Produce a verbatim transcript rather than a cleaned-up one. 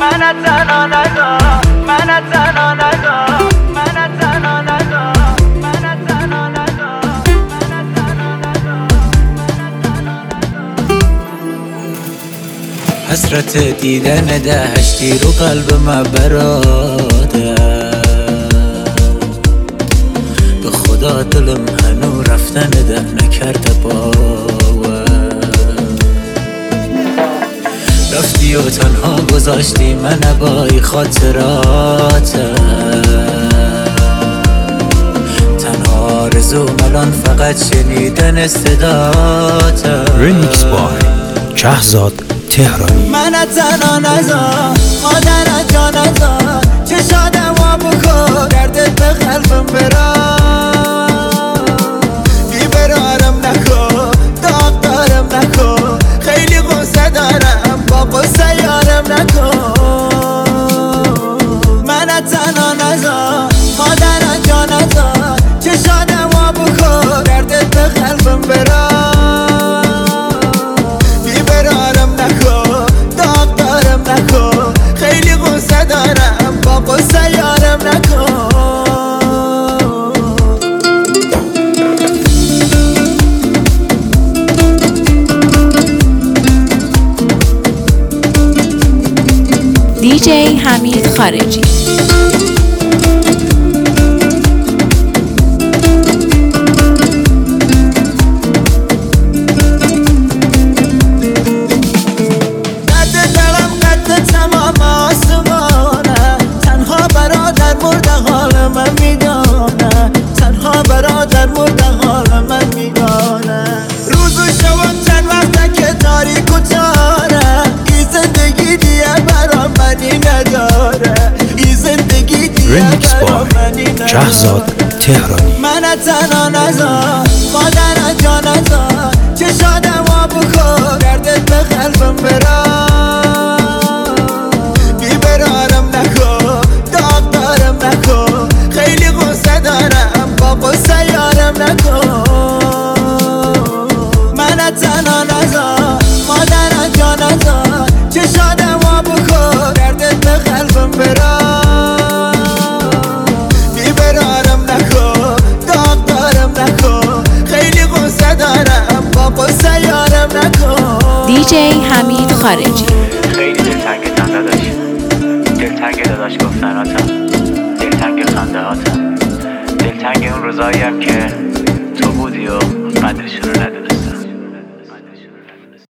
من تنها نذار، من تنها نذار، من تنها نذار، من تنها نذار، من تنها نذار. حسرت دیدن دهشتی رو قلب من براده، به خدا دلم هنو رفتن ده نکرده باور. رفتی و تنها گذاشتی من بای خاطراتم، تنها آرزوم الان فقط شنیدن صداتم. ریمیکس بای شهزاد تهرانی. من تنها نذار، مادر جا نذار، چشادم وا بکن، دردت به قلبم برا، بیبرارم نکن، داغ دارم نکن، خیلی غصه دارم، با غصه یارم نکن. من تنها نذار، مادر جا نذار، چشادم وا بکن، دردت به قلبم برا، بیبرارم نکن، داغ دارم نکن، خیلی غصه دارم، با غصه یارم نکن. دیجی حمید خارجی. ریمیکس بای شهزاد تهرانی. من تنها نذار، مادر جا نذار، چشادم وا بکن، دردت به قلبم برا، بیبرارم نکن، داغ دارم نکن، خیلی غصه دارم، با غصه یارم نکن. من تنها نذار، مادر جا نذار، چشادم وا بکن، دردت به قلبم برا، دیجی حمید خارجی. خیلی دلتنگ تن داداش، دلتنگ داداش گفتناتم، دلتنگ خنده هاتم، دلتنگ اون روزاییم که تو بودی و قدرش رو نداداش.